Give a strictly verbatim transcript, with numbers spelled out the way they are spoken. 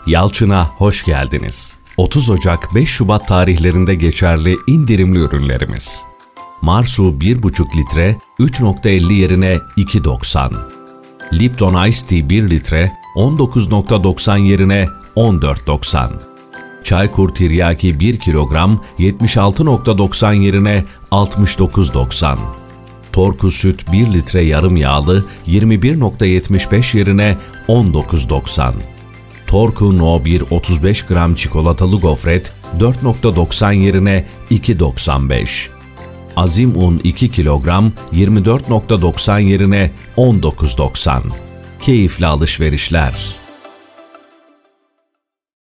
Yalçın'a hoş geldiniz. otuz Ocak beş Şubat tarihlerinde geçerli indirimli ürünlerimiz. Marsu bir buçuk litre üç nokta elli yerine iki doksan. Lipton Ice Tea bir litre on dokuz nokta doksan yerine on dört doksan. Çaykur Tiryaki bir kilogram yetmiş altı nokta doksan yerine altmış dokuz doksan. Torku Süt bir litre yarım yağlı yirmi bir nokta yetmiş beş yerine on dokuz doksan. Torku No bir otuz beş gram çikolatalı gofret dört nokta doksan yerine iki doksan beş. Azim un iki kilogram yirmi dört nokta doksan yerine on dokuz doksan. Keyifli alışverişler.